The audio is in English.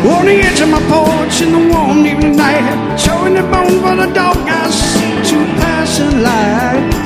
On the edge of my porch in the warm evening night, showing the bone for the dog I see to passing light.